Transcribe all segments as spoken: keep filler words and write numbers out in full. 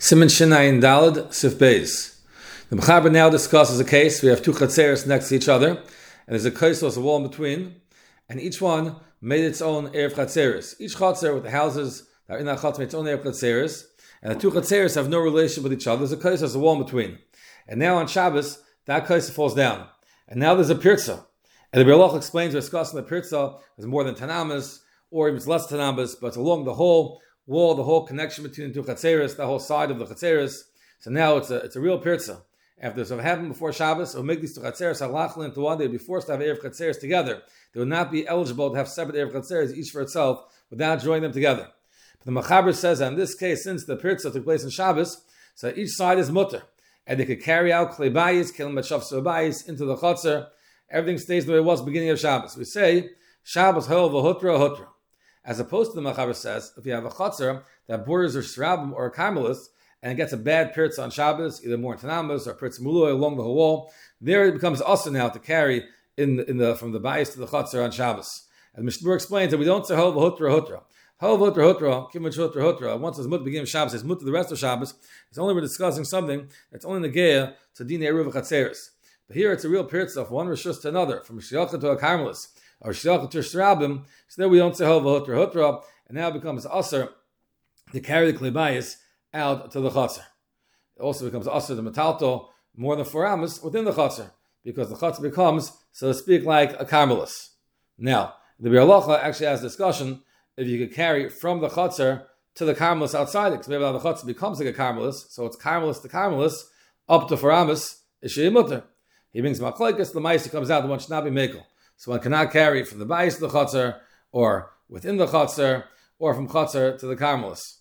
Siman Shinayin Dalad Sif Beis. The Mechaber now discusses a case. We have two chatzeres next to each other, and there's a kaisos, a wall in between, and each one made its own erev chatzeres. Each chatzer with the houses that are in that chatzer made its own erev chatzeres, and the two chatzeres have no relation with each other. There's a kaisos, a wall in between. And now on Shabbos, that kaisos falls down. And now there's a pirza. And the Be'er Halacha explains, we're discussing the pirza is more than tanamas, or even less tanamas, but it's along the whole wall, the whole connection between the two chatzeres, the whole side of the chatzeres. So now it's a it's a real pirza. After this have happened before Shabbos, it will make these two chatzeres halachal into one. They would be forced to have erev chatzeres together. They would not be eligible to have separate erev chatzeres, each for itself, without joining them together. But the Mechaber says that in this case, since the pirza took place in Shabbos, so each side is mutter, and they could carry out klei bayis, kelim b'shav bayis into the chatzer. Everything stays the way it was beginning of Shabbos. We say Shabbos hol v'hutra hutra. As opposed to the Mechaber says, if you have a chatzer that borders a shrabim or a carmelist, and it gets a bad pirza on Shabbos, either more tanamas or pirza muloi along the whole wall, there it becomes also now to carry in the, in the from the bayis to the chatzer on Shabbos. And Mishnah Berurah explains that we don't say hol v'hutra hutra. Hol v'hutra hutra, kimach hutra hutra. Once it's mut beginning of Shabbos, it's mut to the rest of Shabbos. It's only we're discussing something that's only negeya to dinei eruv chatzeres. But here it's a real pirza from one rishus to another, from shliacha to a carmelist, or shliacha to shrabim. So there we don't say hol v'hutra hutra, and now it becomes aser to carry the klei bayis out to the chatzer. It also becomes aser to metalto more than four amos within the chatzer, because the chatzer becomes, so to speak, like a carmelist. Now, the Be'er Halacha actually has a discussion if you could carry from the chatzer to the carmelist outside it, because maybe now the chatzer becomes like a carmelist, so it's carmelist to carmelist, up to four amos, is shei mutter. He brings machlokes, the ma'aser comes out, the one should not be mekel. So one cannot carry from the bayis to the chatzer, or within the chatzer, or from chatzer to the carmelist.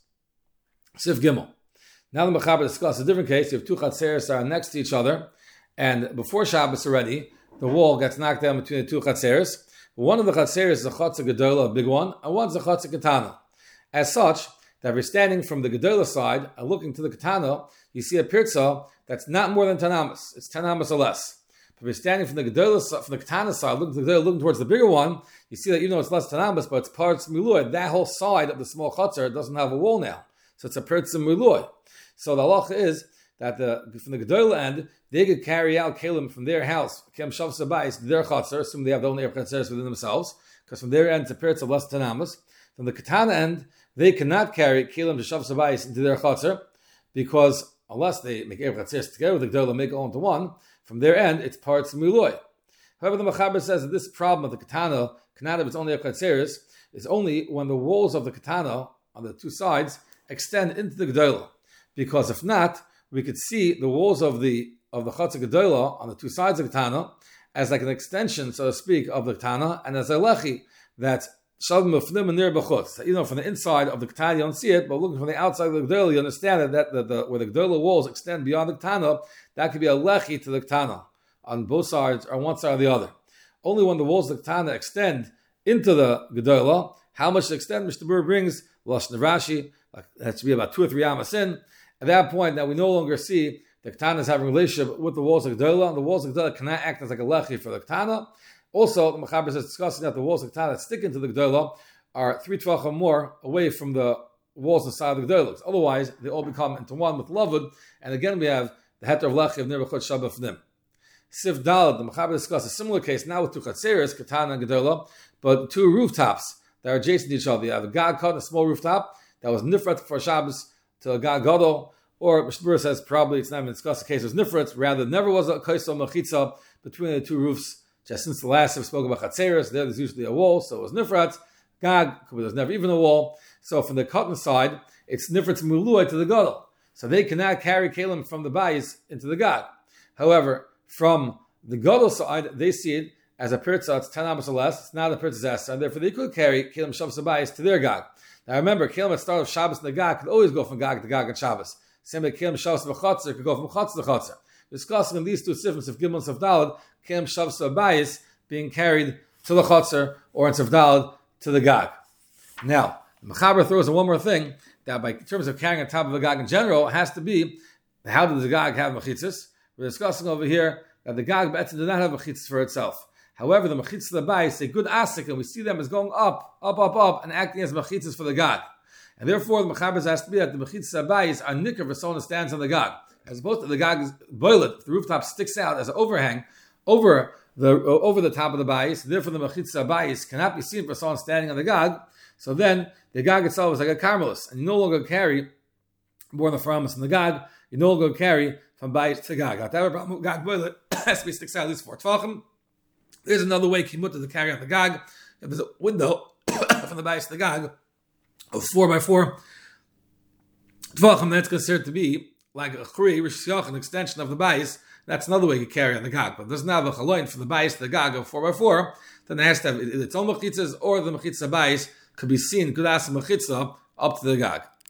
Sif Gimel. Now the Mechaber discusses a different case. You have two chatzeres that are next to each other, and before Shabbos already, the wall gets knocked down between the two chatzeres. One of the chatzeres is a chatzer gedola, a big one, and one's a chatzer katana. As such, that if you're standing from the gedola side and looking to the katana, you see a pirza that's not more than tanamas. It's tanamas or less. But if you're standing from the gedola, from the katana side, looking to the gedola, looking towards the bigger one, you see that even though it's less tanamas, but it's parts milui, that whole side of the small chatzer doesn't have a wall now. So it's a pirza milui. So the halacha is that the, from the gedola end, they could carry out kelim from their house, kem shav sabayis, their chatzer, assuming they have their own erev chatzeres within themselves, because from their end it's a pirza less tanamas. From the katana end, they cannot carry kelim to shav sabayis into their chatzer, because unless they make erev chatzeres together with the gedola, make it all into one, from their end it's parts milui. However, the Mechaber says that this problem of the katana cannot have its own erev chatzeres is only when the walls of the katana on the two sides extend into the gedola, because if not, we could see the walls of the of the chatzer gedola on the two sides of the katana as like an extension, so to speak, of the katana, and as a lechi that shav mufnim and nir b'chutz. You know, from the inside of the katana you don't see it, but looking from the outside of the gedola, you understand that, that the, the, where the gedola walls extend beyond the katana, that could be a lechi to the katana on both sides or on one side or the other. Only when the walls of the katana extend into the gedola, how much they extend, Mishnah Berurah brings lashon Rashi, like that should be about two or three amas in. At that point, now we no longer see the katana is having a relationship with the walls of gedola, and the walls of gedola cannot act as like a lechi for the katana. Also, the Mechaber is discussing that the walls of katana that stick into the gedola are three tvach or more away from the walls inside of the gedola. Otherwise, they all become into one with lavud, and again we have the heter of lechi of nir b'chutz shabbat fnim. Sif Dalad, the Mechaber discusses a similar case now with two chatzeres, katana and gedola, but two rooftops that are adjacent to each other. You have a gag cut, a small rooftop that was nifrat for Shabbos to a gag gadol, or Mishnah Berurah says probably it's not even discussed the case of nifrat, rather never was a kaiso machitza between the two roofs. Just since the last have spoken about chatzeres, there there's usually a wall, so it was nifrat. Gag, there's never even a wall. So from the cotton side, it's nifrat mului to the gadol. So they cannot carry kelim from the bayis into the gag. However, from the gadol side, they see it as a pirza, it's ten amos or less, it's not a pirza zester, and therefore they could carry kelim shav sabayis to their gag. Now remember, kelim at the start of Shabbos and the gag could always go from gag to gag at Shabbos. Same like kelim shav sabayis could go from chatzer to chatzer. Discussing in these two sifros of Gimel and Safdalad, kelim shav sabayis being carried to the chatzer or in Safdalad to the gag. Now, the Mechaber throws in one more thing, that by in terms of carrying on top of the gag in general, it has to be, how does the gag have mechitzas? We're discussing over here that the gag does not have mechitzas for itself. However, the mechitzas of the bayis, a good asik, and we see them as going up, up, up, up, and acting as mechitzas for the gag. And therefore, the Mechaber has to be that the Mechitza Abayis are nicker if someone stands on the Gag. As opposed to the Gag is boilet, the rooftop sticks out as an overhang over the over the top of the Bayis. Therefore, the Mechitza Abayis cannot be seen for someone standing on the Gag. So then, the Gag itself is like a Carmelis, and you no longer carry, born the Faramis and the Gag, you no longer carry from Bayis to Gag. Whatever problem with Gag boilet has to be sticks out at least four Tvachim. There's another way Kimutta to carry on the Gag. If there's a window from the Bayis to the Gag of four by four Tvachim, that's considered to be like a Chri, Rishyoch, an extension of the Bayis. That's another way you carry on the Gag. But there's now a Chaloin from the Bayis to the Gag of four by four, then it has to have its own Mechitzas, or the Mechitza Bayis could be seen, could ask the Mechitza up to the Gag.